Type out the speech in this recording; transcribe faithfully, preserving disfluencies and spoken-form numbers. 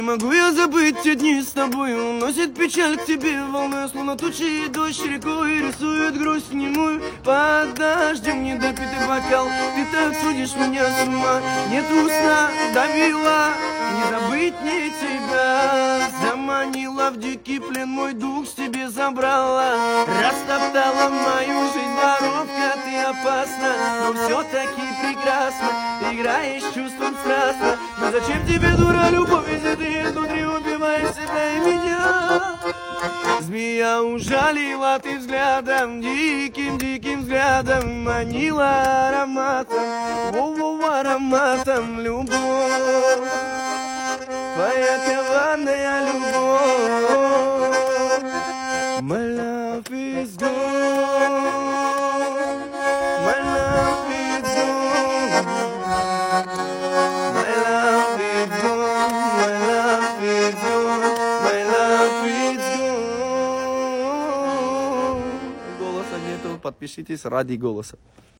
Могу я забыть те дни с тобой, уносит печаль к тебе волной, словно тучи и дождь рекой рисует грусть немую. Под дождем недопитый бокал, ты так судишь меня с ума. Нету сна, давила, не забыть мне тебя. Заманила в дикий плен, мой дух с тебе забрала. Растоптала мою жизнь, воровка, ты опасна, но все-таки прекрасно. Играешь чувством страстно, но зачем тебе, дура, любовь, если ты внутри убиваешь себя и меня? Змея ужалила, ты взглядом, диким-диким взглядом манила ароматом, воу-воу, ароматом любовь. Твоя коварная любовь. My love is gone. My love is gone. My love is gone. My love is gone. My love is gone. Голоса нету, подпишитесь ради голоса.